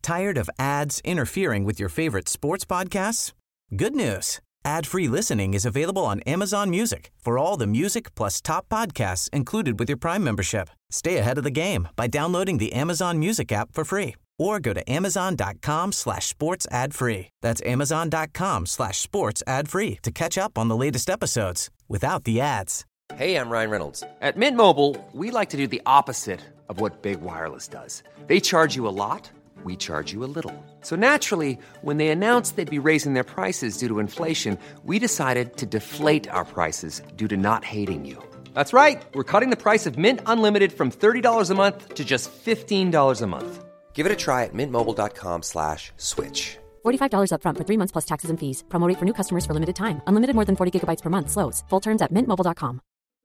Tired of ads interfering with your favorite sports podcasts? Good news. Ad-free listening is available on Amazon Music for all the music plus top podcasts included with your Prime membership. Stay ahead of the game by downloading the Amazon Music app for free or go to amazon.com/sports ad free. That's amazon.com/sports ad free to catch up on the latest episodes without the ads. Hey, I'm Ryan Reynolds. At Mint Mobile, we like to do the opposite of what Big Wireless does. They charge you a lot. We charge you a little. So naturally, when they announced they'd be raising their prices due to inflation, we decided to deflate our prices due to not hating you. That's right. We're cutting the price of Mint Unlimited from $30 a month to just $15 a month. Give it a try at mintmobile.com/switch. $45 up front for 3 months plus taxes and fees. Promo rate for new customers for limited time. Unlimited more than 40 gigabytes per month. Slows full terms at mintmobile.com.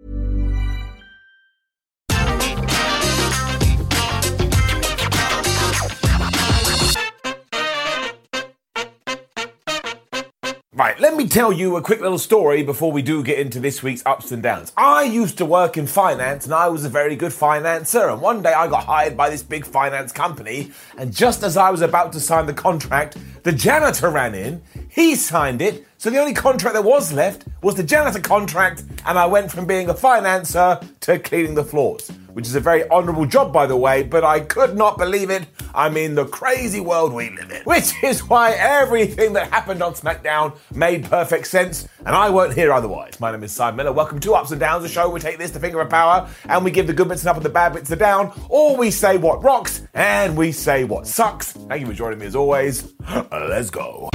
Right, let me tell you a quick little story before we do get into this week's ups and downs. I used to work in finance and I was a very good financer, and one day I got hired by this big finance company, and just as I was about to sign the contract, the janitor ran in, he signed it, so the only contract that was left was the janitor contract, and I went from being a financer to cleaning the floors, which is a very honourable job, by the way, but I could not believe it. I mean, the crazy world we live in. Which is why everything that happened on SmackDown made perfect sense, and I weren't here otherwise. My name is Simon Miller. Welcome to Ups and Downs, the show where we take this, the finger of power, and we give the good bits and up and the bad bits the down, or we say what rocks, and we say what sucks. Thank you for joining me as always. Let's go.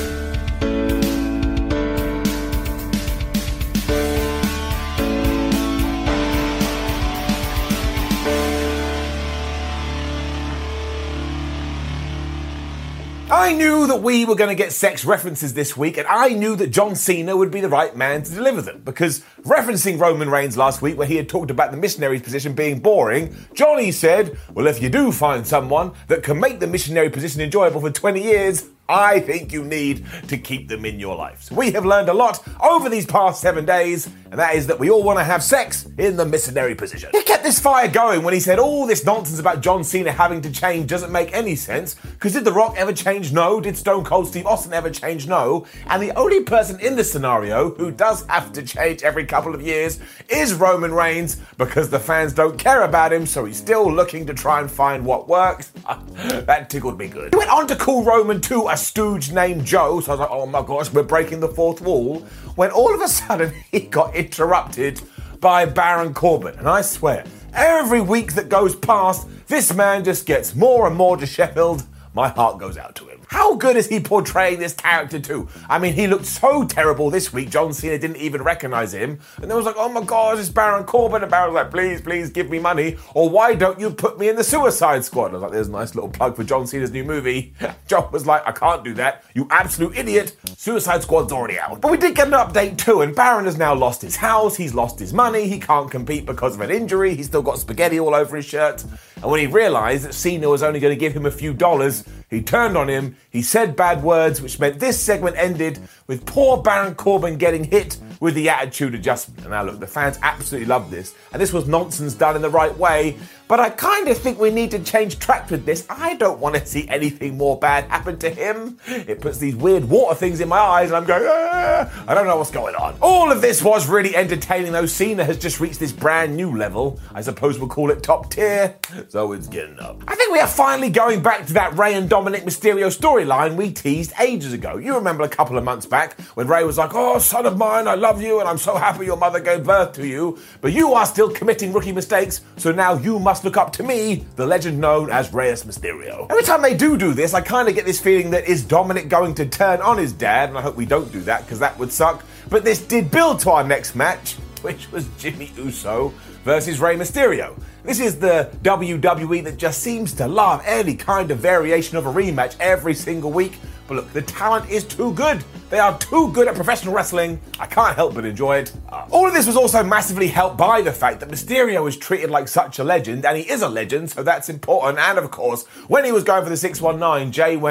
I knew that we were going to get sex references this week, and I knew that John Cena would be the right man to deliver them, because referencing Roman Reigns last week when he had talked about the missionary's position being boring, Johnny said, well, if you do find someone that can make the missionary position enjoyable for 20 years, I think you need to keep them in your life. So we have learned a lot over these past 7 days, and that is that we all want to have sex in the missionary position. He kept this fire going when he said all this nonsense about John Cena having to change doesn't make any sense, because did The Rock ever change? No. Did Stone Cold Steve Austin ever change? No. And the only person in this scenario who does have to change every couple of years is Roman Reigns, because the fans don't care about him, so he's still looking to try and find what works. That tickled me good. He went on to call Roman a stooge named Joe, so I was like, oh my gosh, we're breaking the fourth wall, when all of a sudden he got interrupted by Baron Corbin. And I swear, every week that goes past, this man just gets more and more disheveled. My heart goes out to him. How good is he portraying this character too? I mean, he looked so terrible this week, John Cena didn't even recognise him. And then was like, oh my gosh, it's Baron Corbin. And Baron was like, please give me money. Or why don't you put me in the Suicide Squad? I was like, there's a nice little plug for John Cena's new movie. John was like, I can't do that. You absolute idiot. Suicide Squad's already out. But we did get an update too, and Baron has now lost his house. He's lost his money. He can't compete because of an injury. He's still got spaghetti all over his shirt. And when he realised that Cena was only going to give him a few dollars, he turned on him, he said bad words, which meant this segment ended with poor Baron Corbin getting hit with the attitude adjustment. And now look, the fans absolutely loved this, and this was nonsense done in the right way, but I kind of think we need to change track with this. I don't want to see anything more bad happen to him. It puts these weird water things in my eyes, and I'm going, I don't know what's going on. All of this was really entertaining, though. Cena has just reached this brand new level. I suppose we'll call it top tier, so it's getting up. I think we are finally going back to that Rey and Dominic Mysterio storyline we teased ages ago. You remember a couple of months back when Rey was like, oh, son of mine, I love you, and I'm so happy your mother gave birth to you, but you are still committing rookie mistakes, so now you must look up to me, the legend known as Reyes Mysterio. Every time they do this, I kind of get this feeling that is Dominic going to turn on his dad, and I hope we don't do that, because that would suck. But this did build to our next match, which was Jimmy Uso versus Rey Mysterio. This is the WWE that just seems to love any kind of variation of a rematch every single week. But look, the talent is too good. They are too good at professional wrestling. I can't help but enjoy it. All of this was also massively helped by the fact that Mysterio is treated like such a legend, and he is a legend, so that's important. And of course, when he was going for the 619, Jay went,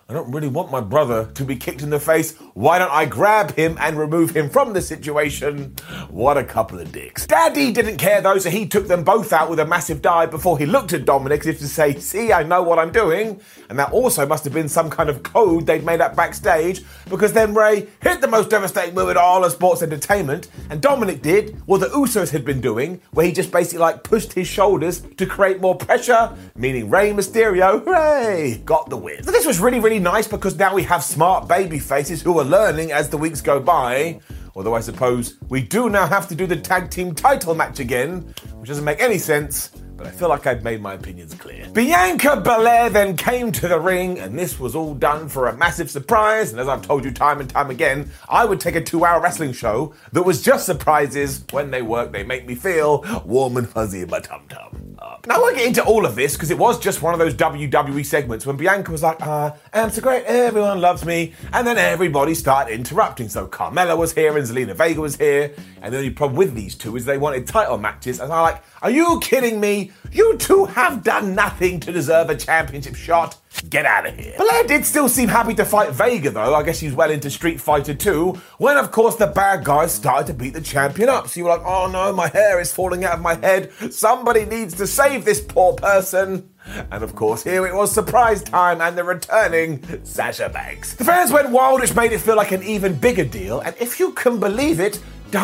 I don't really want my brother to be kicked in the face. Why don't I grab him and remove him from the situation? What a couple of dicks. Daddy didn't care though, so he took them both out with a massive dive before he looked at Dominic as if to say, see, I know what I'm doing. And that also must have been some kind of code they'd made up backstage, because then Ray hit the most devastating move in all of sports entertainment, and Dominic did what the Usos had been doing, where he just basically pushed his shoulders to create more pressure, meaning Rey Mysterio, hooray, got the win. So this was really, really nice, because now we have smart baby faces who are learning as the weeks go by. Although I suppose we do now have to do the tag team title match again, which doesn't make any sense, but I feel like I've made my opinions clear. Bianca Belair then came to the ring, and this was all done for a massive surprise. And as I've told you time and time again, I would take a 2-hour wrestling show that was just surprises. When they work, they make me feel warm and fuzzy in my tum-tum. Now I won't get into all of this, because it was just one of those WWE segments when Bianca was like, I'm so great, everyone loves me, and then everybody started interrupting. So Carmella was here and Zelina Vega was here, and the only problem with these two is they wanted title matches, and I'm like, are you kidding me? You two have done nothing to deserve a championship shot. Get out of here. Belair did still seem happy to fight Vega though. I guess she's well into Street Fighter 2, when of course the bad guys started to beat the champion up. So you were like, oh no, my hair is falling out of my head. Somebody needs to save this poor person. And of course, here it was surprise time and the returning Sasha Banks. The fans went wild, which made it feel like an even bigger deal. And if you can believe it,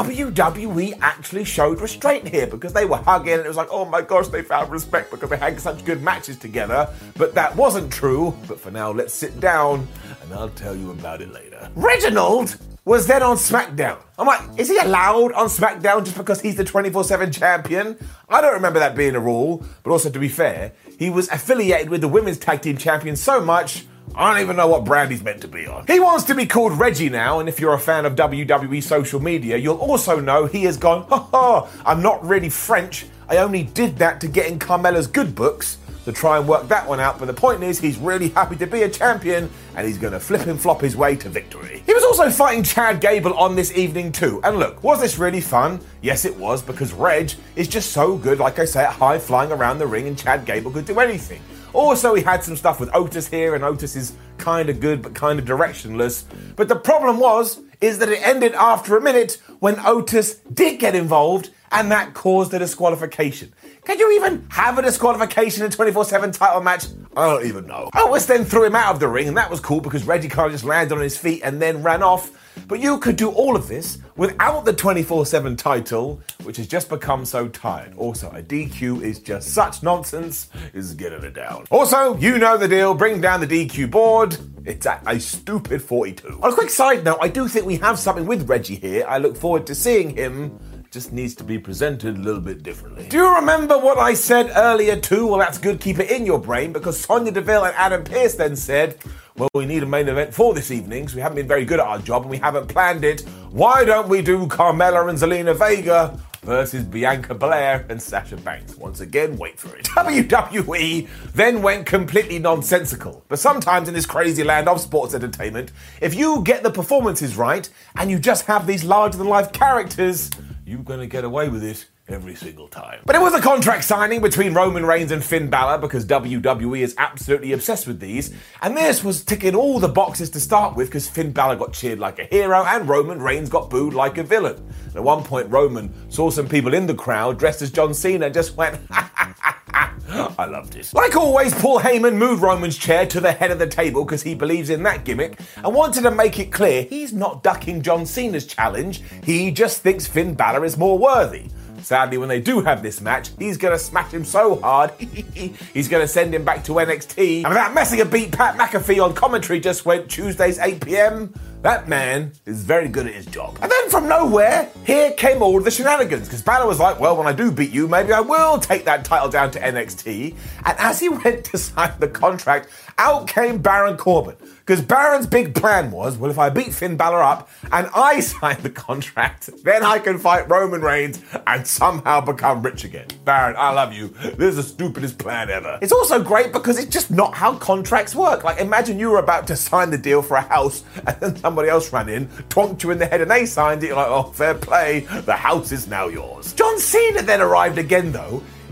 WWE actually showed restraint here, because they were hugging and it was like, oh my gosh, they found respect because they had such good matches together. But that wasn't true. But for now, let's sit down and I'll tell you about it later. Reginald was then on SmackDown. I'm like, is he allowed on SmackDown just because he's the 24/7 champion? I don't remember that being a rule. But also, to be fair, he was affiliated with the Women's Tag Team Champion so much, I don't even know what brand he's meant to be on. He wants to be called Reggie now, and if you're a fan of WWE social media, you'll also know he has gone, I'm not really French. I only did that to get in Carmella's good books to try and work that one out. But the point is, he's really happy to be a champion, and he's going to flip and flop his way to victory. He was also fighting Chad Gable on this evening too. And look, was this really fun? Yes, it was, because Reg is just so good, like I say, at high flying around the ring, and Chad Gable could do anything. Also, he had some stuff with Otis here, and Otis is kind of good but kind of directionless. But the problem is that it ended after a minute when Otis did get involved, and that caused a disqualification. Can you even have a disqualification in a 24/7 title match? I don't even know. Otis then threw him out of the ring, and that was cool because Reggie kind of just landed on his feet and then ran off. But you could do all of this without the 24/7 title, which has just become so tired. Also, a DQ is just such nonsense, is getting it down. Also, you know the deal, bring down the DQ board. It's at a stupid 42. On a quick side note, I do think we have something with Reggie here. I look forward to seeing him. Just needs to be presented a little bit differently. Do you remember what I said earlier too? Well, that's good. Keep it in your brain, because Sonya Deville and Adam Pearce then said, well, we need a main event for this evening, so we haven't been very good at our job and we haven't planned it. Why don't we do Carmella and Zelina Vega versus Bianca Belair and Sasha Banks? Once again, wait for it. WWE then went completely nonsensical. But sometimes in this crazy land of sports entertainment, if you get the performances right and you just have these larger-than-life characters, you're going to get away with it every single time. But it was a contract signing between Roman Reigns and Finn Balor, because WWE is absolutely obsessed with these, and this was ticking all the boxes to start with, because Finn Balor got cheered like a hero and Roman Reigns got booed like a villain. And at one point, Roman saw some people in the crowd dressed as John Cena and just went, I loved it. Like always, Paul Heyman moved Roman's chair to the head of the table because he believes in that gimmick and wanted to make it clear he's not ducking John Cena's challenge, he just thinks Finn Balor is more worthy. Sadly, when they do have this match, he's going to smash him so hard, he's going to send him back to NXT. And without messing a beat, Pat McAfee on commentary just went, Tuesdays 8 p.m. That man is very good at his job. And then from nowhere, here came all the shenanigans, because Balor was like, well, when I do beat you, maybe I will take that title down to NXT. And as he went to sign the contract, out came Baron Corbin. Because Baron's big plan was, well, if I beat Finn Balor up and I sign the contract, then I can fight Roman Reigns and somehow become rich again. Baron, I love you. This is the stupidest plan ever. It's also great because it's just not how contracts work. Like, imagine you were about to sign the deal for a house and then somebody else ran in, twonked you in the head and they signed it. You're like, oh, fair play. The house is now yours. John Cena then arrived again, though.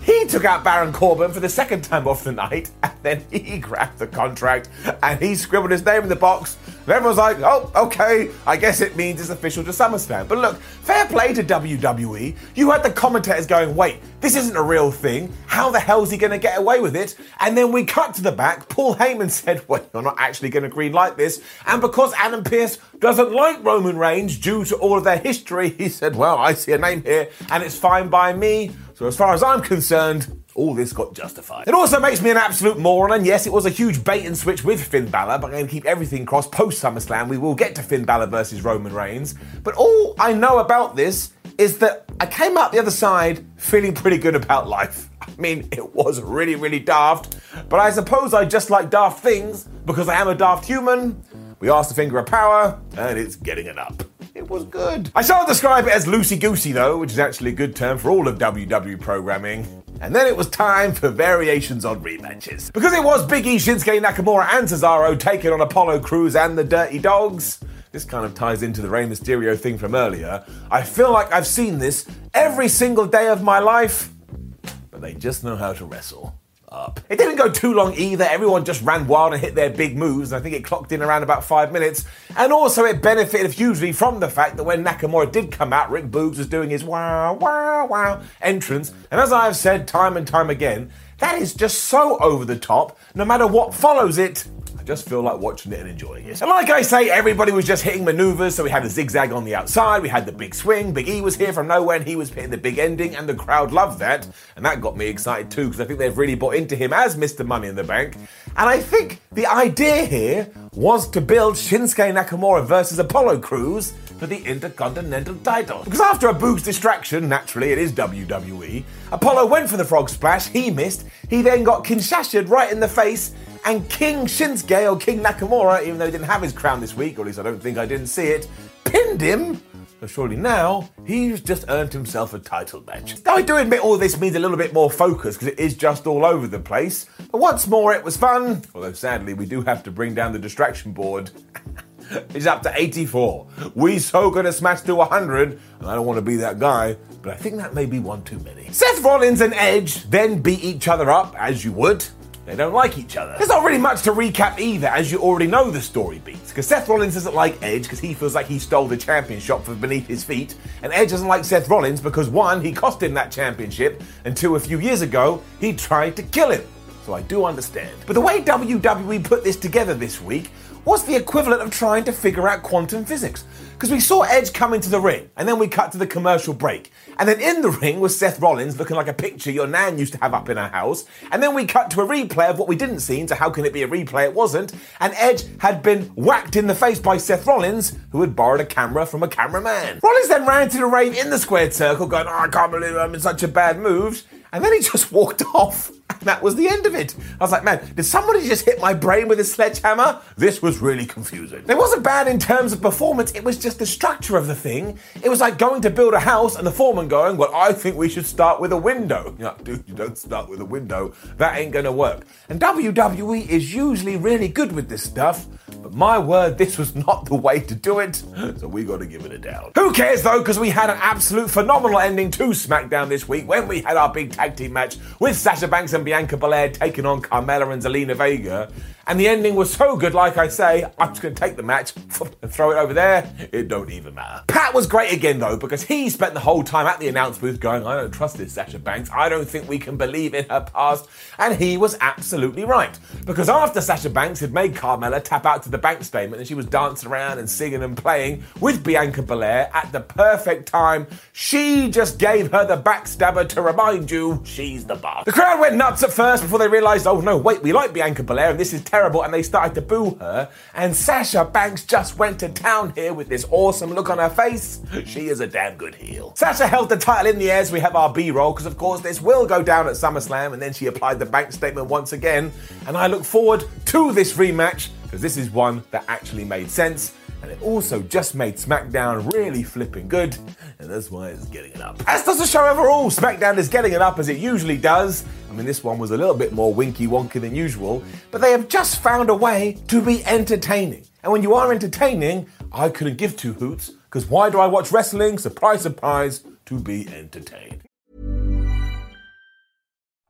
He took out Baron Corbin for the second time off the night, and then he grabbed the contract and he scribbled his name in the box. And everyone's like, oh, okay, I guess it means it's official to SummerSlam. But look, fair play to WWE. You had the commentators going, wait, this isn't a real thing. How the hell is he going to get away with it? And then we cut to the back. Paul Heyman said, well, you're not actually going to greenlight this. And because Adam Pearce doesn't like Roman Reigns due to all of their history, he said, well, I see a name here and it's fine by me. So as far as I'm concerned, all this got justified. It also makes me an absolute moron, and yes, it was a huge bait and switch with Finn Balor, but I'm going to keep everything crossed post-SummerSlam. We will get to Finn Balor versus Roman Reigns. But all I know about this is that I came out the other side feeling pretty good about life. I mean, it was really, really daft, but I suppose I just like daft things because I am a daft human. We asked the finger of power, and it's getting it up. It was good. I shall describe it as loosey-goosey though, which is actually a good term for all of WWE programming. And then it was time for variations on rematches. Because it was Big E, Shinsuke Nakamura and Cesaro taking on Apollo Crews and the Dirty Dogs. This kind of ties into the Rey Mysterio thing from earlier. I feel like I've seen this every single day of my life, but they just know how to wrestle. Up. It didn't go too long either. Everyone just ran wild and hit their big moves. I think it clocked in around about 5 minutes. And also it benefited hugely from the fact that when Nakamura did come out, Rick Boogs was doing his wow, wow, wow entrance. And as I have said time and time again, that is just so over the top. No matter what follows it, I just feel like watching it and enjoying it. And like I say, everybody was just hitting maneuvers. So we had a zigzag on the outside, we had the big swing, Big E was here from nowhere and he was hitting the big ending and the crowd loved that. And that got me excited too because I think they've really bought into him as Mr. Money in the Bank. And I think the idea here was to build Shinsuke Nakamura versus Apollo Crews for the Intercontinental title. Because after a Boogs distraction, naturally it is WWE, Apollo went for the frog splash, he missed, he then got Kinshasa'd right in the face, and King Shinsuke, or King Nakamura, even though he didn't have his crown this week, or at least I don't think I didn't see it, pinned him. So surely now, he's just earned himself a title match. Now I do admit all this means a little bit more focus, because it is just all over the place. But once more, it was fun. Although sadly, we do have to bring down the distraction board. It's up to 84. We so gonna smash to 100, and I don't want to be that guy, but I think that may be one too many. Seth Rollins and Edge then beat each other up, as you would. They don't like each other. There's not really much to recap either, as you already know the story beats. Because Seth Rollins doesn't like Edge because he feels like he stole the championship from beneath his feet. And Edge doesn't like Seth Rollins because 1, he cost him that championship, and 2, a few years ago, he tried to kill him. So I do understand. But the way WWE put this together this week was the equivalent of trying to figure out quantum physics. Because we saw Edge come into the ring, and then we cut to the commercial break. And then in the ring was Seth Rollins looking like a picture your nan used to have up in her house. And then we cut to a replay of what we didn't see, so how can it be a replay? It wasn't. And Edge had been whacked in the face by Seth Rollins, who had borrowed a camera from a cameraman. Rollins then ran to the ring in the squared circle, going, I can't believe I'm in such a bad mood. And then he just walked off. And that was the end of it. I was like, man, did somebody just hit my brain with a sledgehammer? This was really confusing. It wasn't bad in terms of performance, it was just the structure of the thing. It was like going to build a house and the foreman going, well, I think we should start with a window. Yeah, dude, you don't start with a window. That ain't gonna work. And WWE is usually really good with this stuff, but my word, this was not the way to do it, so we gotta give it a down. Who cares though, because we had an absolute phenomenal ending to SmackDown this week when we had our big tag team match with Sasha Banks and Bianca Belair taking on Carmella and Zelina Vega. And the ending was so good, like I say, I'm just going to take the match and throw it over there. It don't even matter. Pat was great again, though, because he spent the whole time at the announce booth going, I don't trust this Sasha Banks. I don't think we can believe in her past. And he was absolutely right. Because after Sasha Banks had made Carmella tap out to the bank statement and she was dancing around and singing and playing with Bianca Belair at the perfect time, she just gave her the backstabber to remind you she's the boss. The crowd went nuts at first before they realised, oh no, wait, we like Bianca Belair and this is terrible, and they started to boo her, and Sasha Banks just went to town here with this awesome look on her face. She is a damn good heel. Sasha held the title in the air as we have our B-roll, because of course this will go down at SummerSlam, and then she applied the bank statement once again, and I look forward to this rematch, because this is one that actually made sense, and it also just made SmackDown really flipping good, and that's why it's getting it up. As does the show overall, SmackDown is getting it up as it usually does. I mean, this one was a little bit more winky-wonky than usual, but they have just found a way to be entertaining. And when you are entertaining, I couldn't give two hoots, because why do I watch wrestling? Surprise, surprise, to be entertained.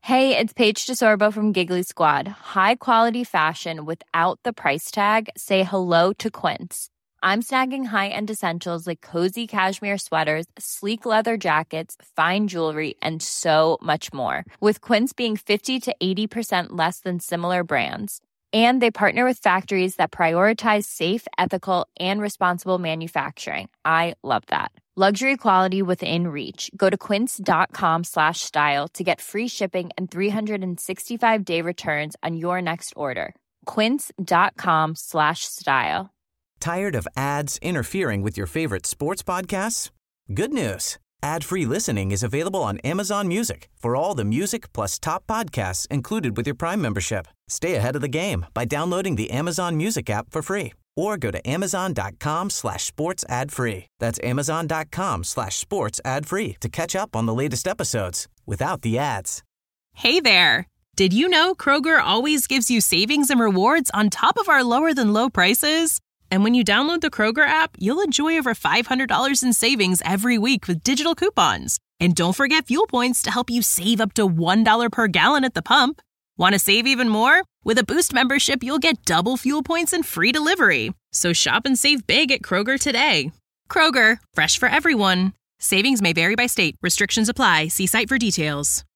Hey, it's Paige DeSorbo from Giggly Squad. High quality fashion without the price tag. Say hello to Quince. I'm snagging high-end essentials like cozy cashmere sweaters, sleek leather jackets, fine jewelry, and so much more. With Quince being 50 to 80% less than similar brands. And they partner with factories that prioritize safe, ethical, and responsible manufacturing. I love that. Luxury quality within reach. Go to quince.com/style to get free shipping and 365-day returns on your next order. Quince.com/style. Tired of ads interfering with your favorite sports podcasts? Good news. Ad-free listening is available on Amazon Music for all the music plus top podcasts included with your Prime membership. Stay ahead of the game by downloading the Amazon Music app for free or go to amazon.com/sports ad free. That's amazon.com/sports ad free to catch up on the latest episodes without the ads. Hey there. Did you know Kroger always gives you savings and rewards on top of our lower than low prices? And when you download the Kroger app, you'll enjoy over $500 in savings every week with digital coupons. And don't forget fuel points to help you save up to $1 per gallon at the pump. Want to save even more? With a Boost membership, you'll get double fuel points and free delivery. So shop and save big at Kroger today. Kroger, fresh for everyone. Savings may vary by state. Restrictions apply. See site for details.